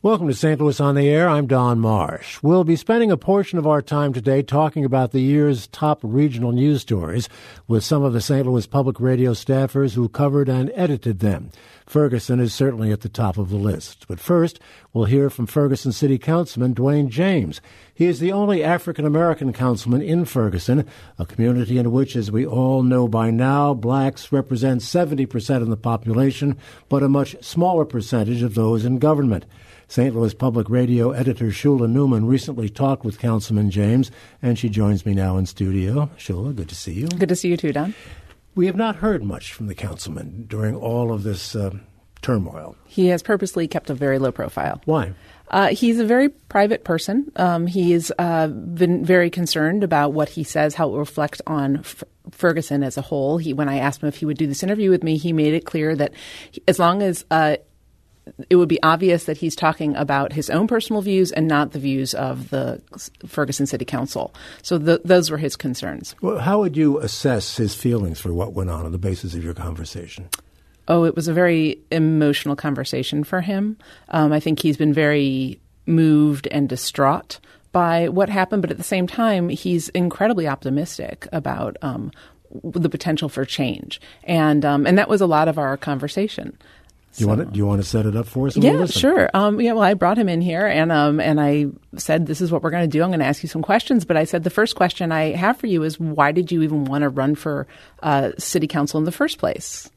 Welcome to St. Louis on the Air. I'm Don Marsh. We'll be spending a portion of our time today talking about the year's top regional news stories with some of the St. Louis Public Radio staffers who covered and edited them. Ferguson is certainly at the top of the list. But first, we'll hear from Ferguson City Councilman Dwayne James. He is the only African-American councilman in Ferguson, a community in which, as we all know by now, blacks represent 70% of the population, but a much smaller percentage of those in government. St. Louis Public Radio editor Shula Newman recently talked with Councilman James, and she joins me now in studio. Shula, good to see you. Good to see you too, Don. We have not heard much from the councilman during all of this turmoil. He has purposely kept a very low profile. Why? He's a very private person. He's been very concerned about what he says, how it will reflect on Ferguson as a whole. When I asked him if he would do this interview with me, he made it clear that as long as it would be obvious that he's talking about his own personal views and not the views of the Ferguson City Council. So those were his concerns. Well, how would you assess his feelings for what went on the basis of your conversation? Oh, it was a very emotional conversation for him. I think he's been very moved and distraught by what happened, but at the same time, he's incredibly optimistic about the potential for change. And that was a lot of our conversation. Do you want to set it up for us? Yeah, sure. Well, I brought him in here, and I said, "This is what we're going to do. I'm going to ask you some questions." But I said, the first question I have for you is, why did you even want to run for city council in the first place?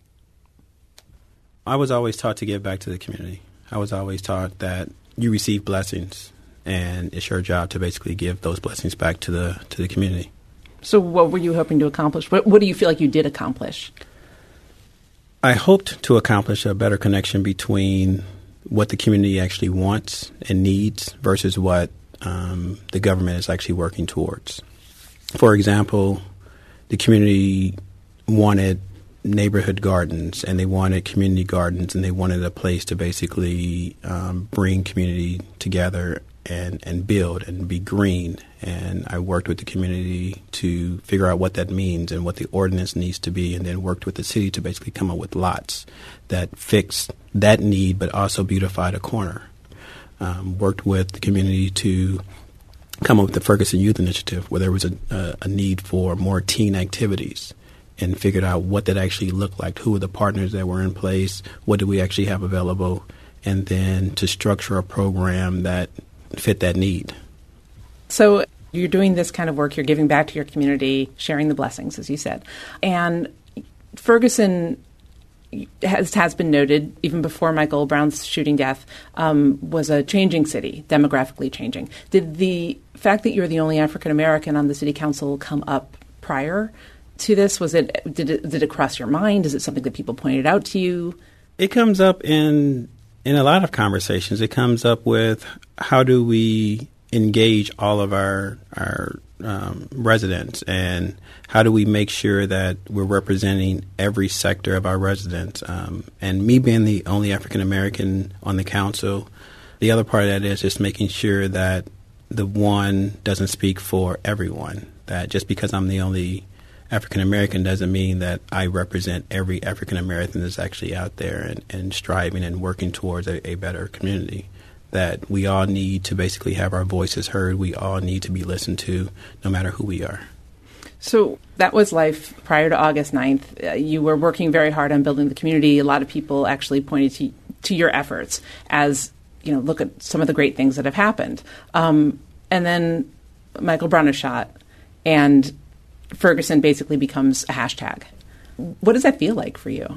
I was always taught to give back to the community. I was always taught that you receive blessings, and it's your job to basically give those blessings back to the community. So, what were you hoping to accomplish? What do you feel like you did accomplish? I hoped to accomplish a better connection between what the community actually wants and needs versus what the government is actually working towards. For example, the community wanted neighborhood gardens, and they wanted community gardens, and they wanted a place to basically bring community together and build and be green. And I worked with the community to figure out what that means and what the ordinance needs to be, and then worked with the city to basically come up with lots that fix that need but also beautify the corner. Worked with the community to come up with the Ferguson Youth Initiative, where there was a need for more teen activities, and figured out what that actually looked like, who were the partners that were in place, what did we actually have available, and then to structure a program that fit that need. So you're doing this kind of work, you're giving back to your community, sharing the blessings, as you said. And Ferguson has been noted, even before Michael Brown's shooting death, was a changing city, demographically changing. Did the fact that you're the only African American on the city council come up prior to this? Did it cross your mind? Is it something that people pointed out to you? It comes up in a lot of conversations. It comes up with how do we engage all of our residents, and how do we make sure that we're representing every sector of our residents. And me being the only African American on the council, the other part of that is just making sure that the one doesn't speak for everyone. That just because I'm the only African American doesn't mean that I represent every African American that's actually out there and striving and working towards a better community. That we all need to basically have our voices heard. We all need to be listened to, no matter who we are. So that was life prior to August 9th. You were working very hard on building the community. A lot of people actually pointed to your efforts as, look at some of the great things that have happened. And then Michael Brown is shot, and Ferguson basically becomes a hashtag. What does that feel like for you?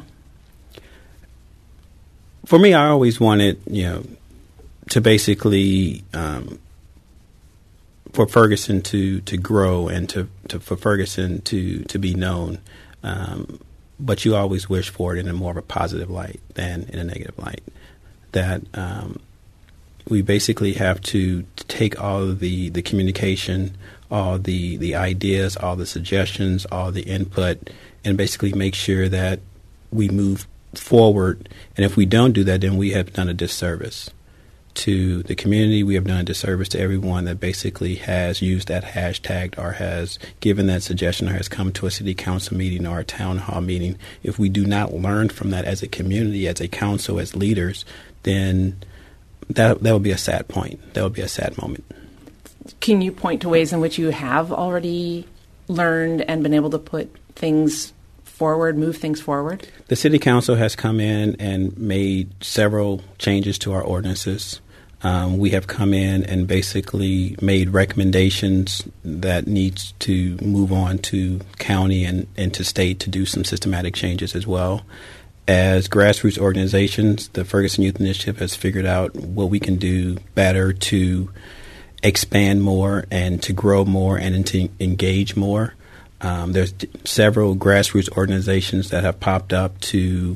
For me, I always wanted, to basically for Ferguson to grow and for Ferguson to be known. But you always wish for it in a more of a positive light than in a negative light. That we basically have to take all of the communication, all the ideas, all the suggestions, all the input, and basically make sure that we move forward. And if we don't do that, then we have done a disservice to the community. We have done a disservice to everyone that basically has used that hashtag or has given that suggestion or has come to a city council meeting or a town hall meeting. If we do not learn from that as a community, as a council, as leaders, then that would be a sad point. That would be a sad moment. Can you point to ways in which you have already learned and been able to put things forward, move things forward? The City Council has come in and made several changes to our ordinances. We have come in and basically made recommendations that needs to move on to county and to state to do some systematic changes as well. As grassroots organizations, the Ferguson Youth Initiative has figured out what we can do better to expand more and to grow more and to engage more. There's several grassroots organizations that have popped up to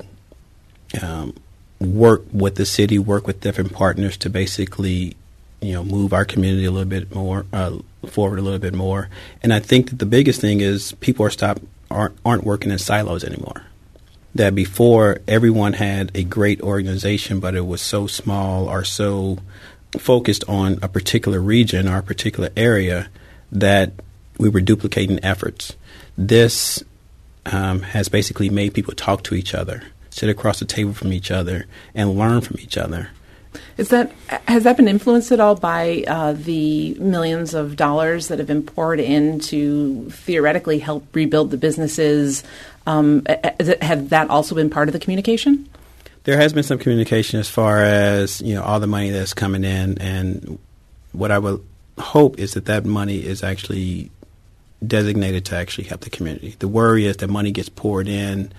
work with the city, work with different partners to basically, move our community a little bit more forward a little bit more. And I think that the biggest thing is people aren't working in silos anymore. That before everyone had a great organization, but it was so small or so focused on a particular region or a particular area that we were duplicating efforts. This has basically made people talk to each other, sit across the table from each other, and learn from each other. Has that been influenced at all by the millions of dollars that have been poured in to theoretically help rebuild the businesses? Have that also been part of the communication? There has been some communication as far as all the money that's coming in, and what I would hope is that money is actually designated to actually help the community. The worry is that money gets poured in,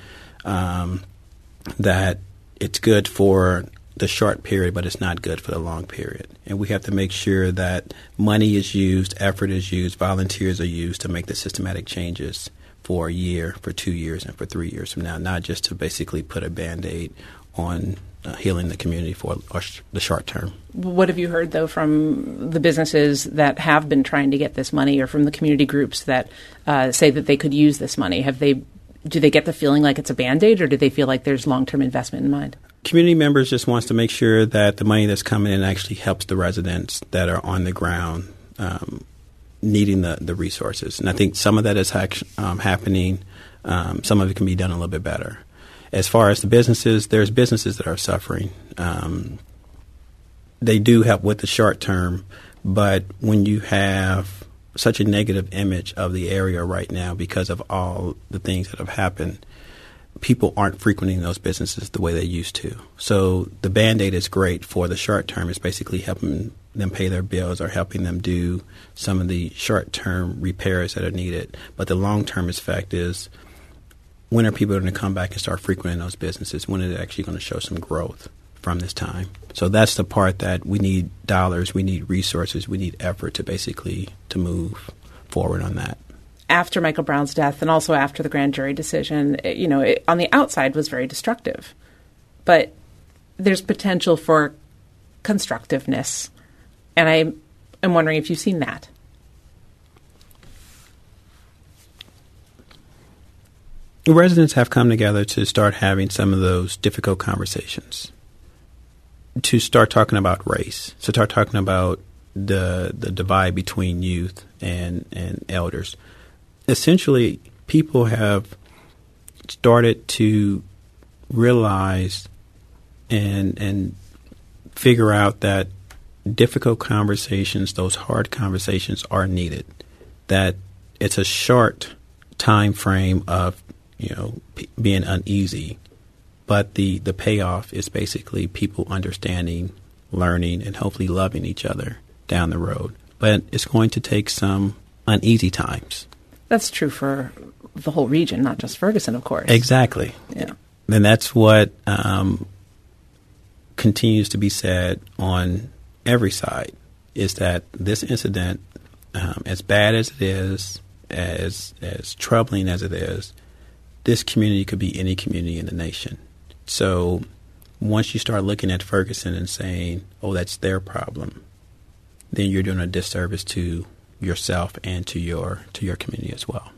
that it's good for the short period, but it's not good for the long period. And we have to make sure that money is used, effort is used, volunteers are used to make the systematic changes for a year, for 2 years, and for 3 years from now, not just to basically put a Band-Aid on healing the community for the short term. What have you heard, though, from the businesses that have been trying to get this money or from the community groups that say that they could use this money? Do they get the feeling like it's a Band-Aid, or do they feel like there's long-term investment in mind? Community members just wants to make sure that the money that's coming in actually helps the residents that are on the ground needing the resources. And I think some of that is happening. Some of it can be done a little bit better. As far as the businesses, there's businesses that are suffering. They do help with the short term, but when you have such a negative image of the area right now because of all the things that have happened, people aren't frequenting those businesses the way they used to. So the Band-Aid is great for the short term. It's basically helping them pay their bills or helping them do some of the short-term repairs that are needed. But the long-term effect is, when are people going to come back and start frequenting those businesses? When are they actually going to show some growth from this time? So that's the part that we need dollars, we need resources, we need effort to move forward on that. After Michael Brown's death and also after the grand jury decision, it, on the outside was very destructive. But there's potential for constructiveness. And I am wondering if you've seen that. Residents have come together to start having some of those difficult conversations, to start talking about race, to start talking about the divide between youth and elders. Essentially, people have started to realize and figure out that difficult conversations, those hard conversations, are needed. That it's a short time frame of being uneasy, but the payoff is basically people understanding, learning, and hopefully loving each other down the road. But it's going to take some uneasy times. That's true for the whole region, not just Ferguson, of course. Exactly. Yeah. And that's what continues to be said on every side, is that this incident, as bad as it is, as troubling as it is, this community could be any community in the nation. So once you start looking at Ferguson and saying, oh, that's their problem, then you're doing a disservice to yourself and to your community as well.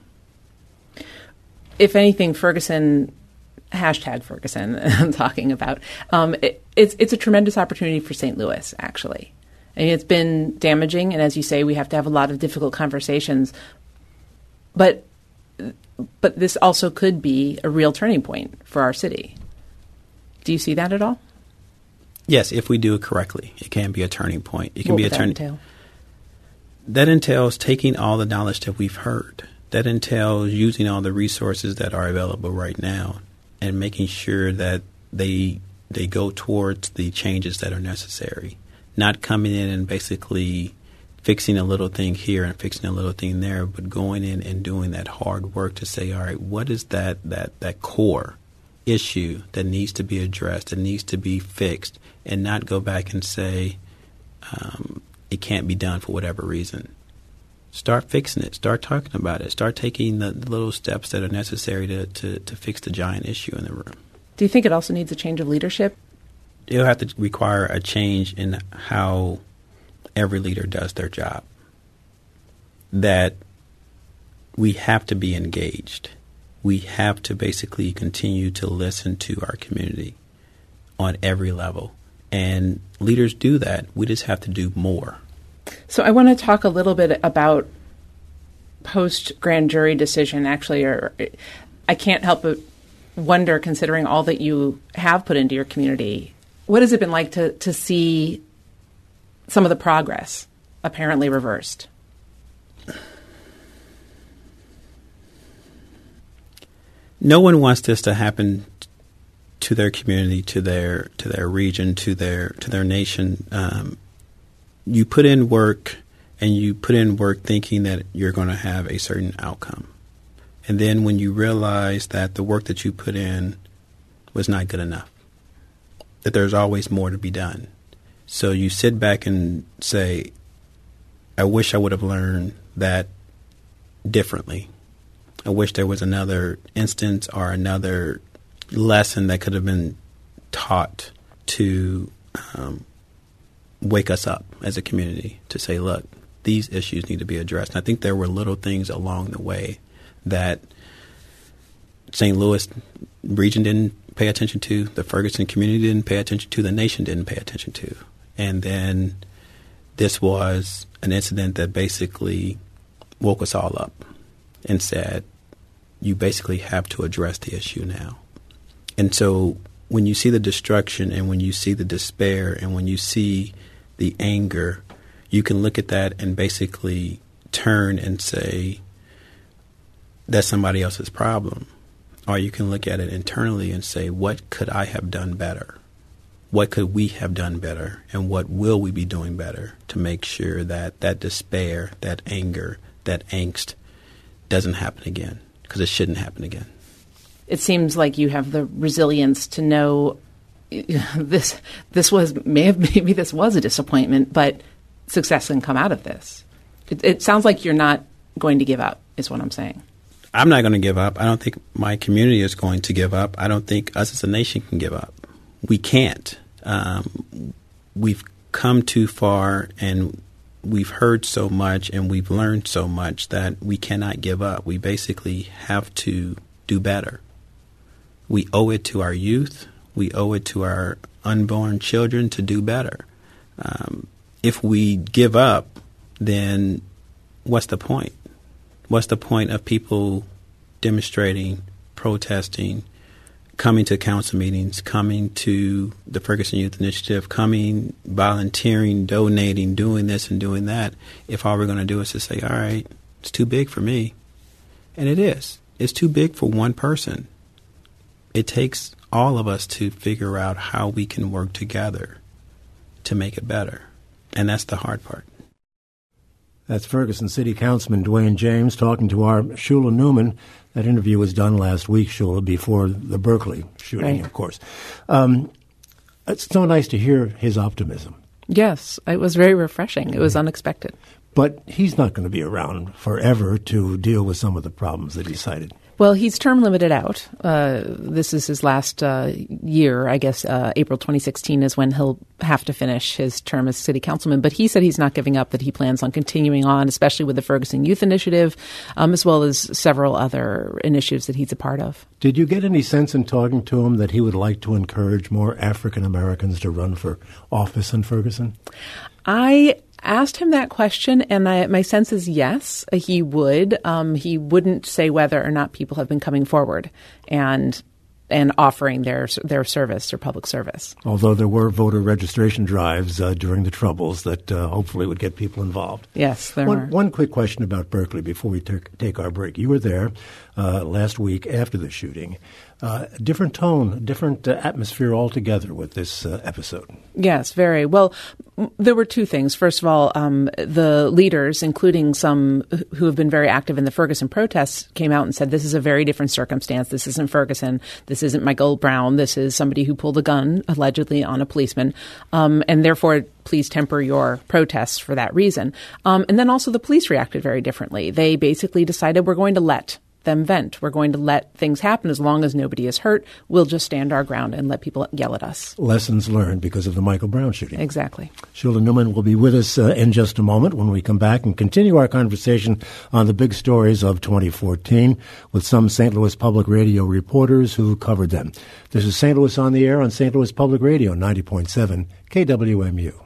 If anything, Ferguson, #Ferguson, I'm talking about, it's a tremendous opportunity for St. Louis, actually. I mean, it's been damaging, and as you say, we have to have a lot of difficult conversations. But this also could be a real turning point for our city. Do you see that at all? Yes, if we do it correctly, it can be a turning point. It can What be a would that turning. entail? That entails taking all the knowledge that we've heard. That entails using all the resources that are available right now and making sure that they go towards the changes that are necessary. Not coming in and basically fixing a little thing here and fixing a little thing there, but going in and doing that hard work to say, all right, what is that core issue that needs to be addressed, that needs to be fixed, and not go back and say it can't be done for whatever reason. Start fixing it. Start talking about it. Start taking the little steps that are necessary to fix the giant issue in the room. Do you think it also needs a change of leadership? It'll have to require a change in how every leader does their job. That we have to be engaged. We have to basically continue to listen to our community on every level. And leaders do that. We just have to do more. So I want to talk a little bit about post-grand jury decision, actually. Or I can't help but wonder, considering all that you have put into your community, what has it been like to see some of the progress apparently reversed? No one wants this to happen to their community, to their region, to their nation. You put in work, and you put in work thinking that you're going to have a certain outcome. And then when you realize that the work that you put in was not good enough, that there's always more to be done. So you sit back and say, I wish I would have learned that differently. I wish there was another instance or another lesson that could have been taught to wake us up as a community to say, look, these issues need to be addressed. And I think there were little things along the way that St. Louis region didn't pay attention to, the Ferguson community didn't pay attention to, the nation didn't pay attention to. And then this was an incident that basically woke us all up and said, you basically have to address the issue now. And so when you see the destruction and when you see the despair and when you see the anger, you can look at that and basically turn and say, that's somebody else's problem. Or you can look at it internally and say, what could I have done better? What could we have done better? And what will we be doing better to make sure that that despair, that anger, that angst doesn't happen again? Because it shouldn't happen again. It seems like you have the resilience to know this was maybe this was a disappointment, but success can come out of this. It sounds like you're not going to give up, is what I'm saying. I'm not going to give up. I don't think my community is going to give up. I don't think us as a nation can give up. We can't. We've come too far and we've heard so much and we've learned so much that we cannot give up. We basically have to do better. We owe it to our youth. We owe it to our unborn children to do better. If we give up, then what's the point? What's the point of people demonstrating, protesting, coming to council meetings, coming to the Ferguson Youth Initiative, coming, volunteering, donating, doing this and doing that, if all we're going to do is to say, all right, it's too big for me. And it is. It's too big for one person. It takes all of us to figure out how we can work together to make it better. And that's the hard part. That's Ferguson City Councilman Dwayne James talking to our Shula Newman. That interview was done last week, Shula, before the Berkeley shooting, right. Of course. It's so nice to hear his optimism. Yes, it was very refreshing. It was unexpected. But he's not going to be around forever to deal with some of the problems that he cited. Well, he's term limited out. This is his last year. I guess April 2016 is when he'll have to finish his term as city councilman. But he said he's not giving up, that he plans on continuing on, especially with the Ferguson Youth Initiative, as well as several other initiatives that he's a part of. Did you get any sense in talking to him that he would like to encourage more African Americans to run for office in Ferguson? I asked him that question, and my sense is yes, he would. He wouldn't say whether or not people have been coming forward. And and offering their service, their public service. Although there were voter registration drives during the Troubles that hopefully would get people involved. Yes, there were. One quick question about Berkeley before we take our break. You were there last week after the shooting. Different tone, different atmosphere altogether with this episode. Yes, very. Well, there were two things. First of all, the leaders, including some who have been very active in the Ferguson protests, came out and said, this is a very different circumstance. This isn't Ferguson. This isn't Michael Brown. This is somebody who pulled a gun, allegedly, on a policeman. And therefore, please temper your protests for that reason. And then also the police reacted very differently. They basically decided we're going to let them vent. We're going to let things happen as long as nobody is hurt. We'll just stand our ground and let people yell at us. Lessons learned because of the Michael Brown shooting. Exactly. Sheila Newman will be with us in just a moment when we come back and continue our conversation on the big stories of 2014 with some St. Louis Public Radio reporters who covered them. This is St. Louis on the Air on St. Louis Public Radio, 90.7 KWMU.